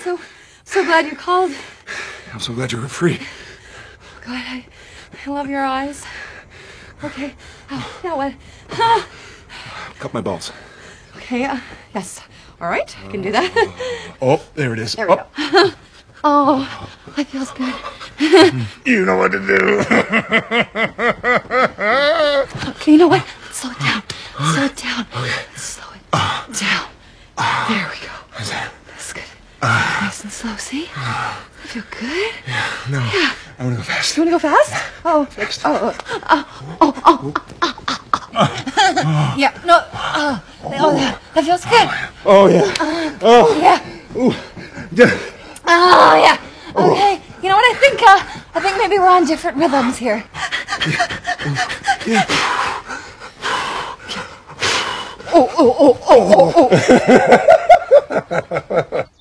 so glad you called. I'm so glad you're free. God, I love your eyes. Okay, now what? Cut my balls. Okay, yes. All right, I can do that. Oh, there it is. There we go. Oh, that feels good. You know what to do. Okay, you know what? Slow it down. Slow it down. Okay. Slow it down. There we go. That's good. Nice and slow, see? I feel good. No. Yeah. I want to go fast. You want to go fast? Oh. Next. Yeah, no. That feels good. Oh, yeah. Yeah. Ooh. Yeah. Oh, yeah. Okay. You know what I think? I think maybe we're on different rhythms here. Yeah. Oh.